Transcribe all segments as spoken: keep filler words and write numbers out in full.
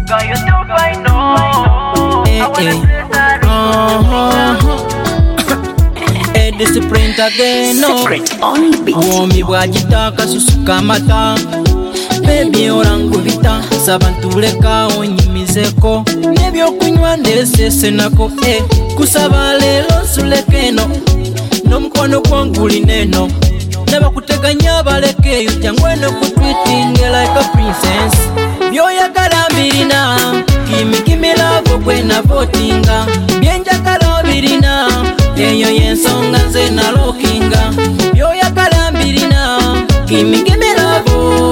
Got you to find out. Hey, I wanna hey. say that. Uh-huh. Hey, this is print again, no. Secret on the beat. Uomi bwagitaka susuka mata. Baby orangubita saba ntuleka onyimizeko nebyokunywa ndesese nako eh kusaba lelo sulekeno nomukono gwonguli neno nabakuteganya balekeyo jangweno kutweeting like a princess byoyagala mbirina kimikimilavo kwena votinga byenjagala birina eyo yensonga nze nalokinga byoyagala mbirina kimikimilavo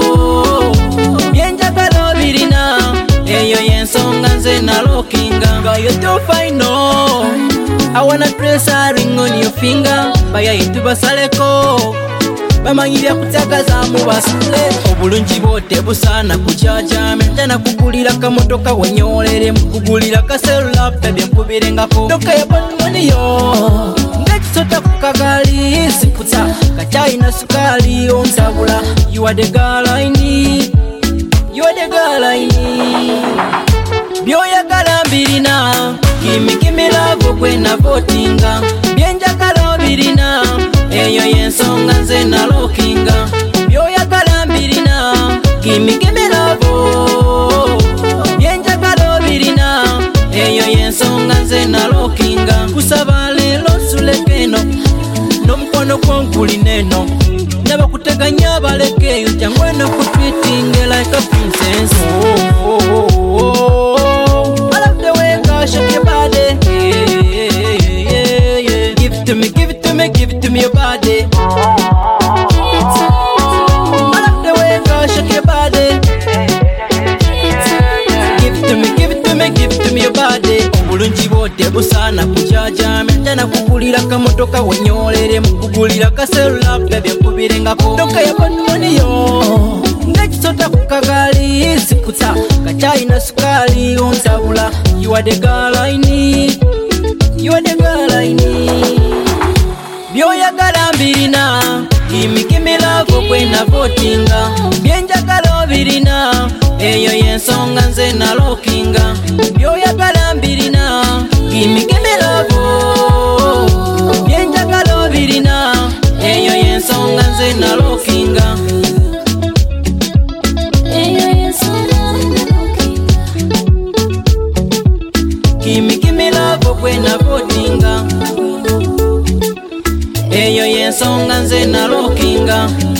eyo yensonga nze nalokinga. Got you to find no. I wanna trace a ring on your finger. Baya into basaleko bamanyirya kutagaza mu basule obulungi bote busana kuchacha mentana kugulira kamotoka wenyolere mukugulira kaselula bebe nkubirengako doka ya bonmoni yo ngekisota kukagali sikuta kachina sukali onsabula. You are the girl I need. You are the girl I need. Byoyagala mbirina kimikimilavo kwena votinga byenjagala birina eyo yensonga nze nalokinga byoyagala mbirina kimikimilavo byenjagala birina eyo yensonga nze nalokinga kusaba lelo sulekeno nomukono gwonguli neno nabakuteganya balekeyo jangweno kutweeting like a princess. Oh, oh, oh, oh, oh. I love the way God shake your body. Yeah, yeah, yeah, yeah. Give it to me, give it to me, give it to me your body. I love the way God shake your body. Give it to me, give it to me, give it to me your body. Obulungi bote busana kuchacha mentana kugulira kamotoka wenyolere mukugulira kaselula bebe nkubirengako doka ya bonmoni yo ngekisota kukagali sikuta kachina sukali onsabula. You are the girl I need. You are the girl I need. Byoyagala mbirina kimikimilavo kwena votinga byenjagala birina eyo yensonga nze nalokinga byoyagala mbirina kimikimilavo byenjagala birina eyo yensonga nze nalokinga kimikimilavo kwena votinga eyo yensonga nze nalokinga.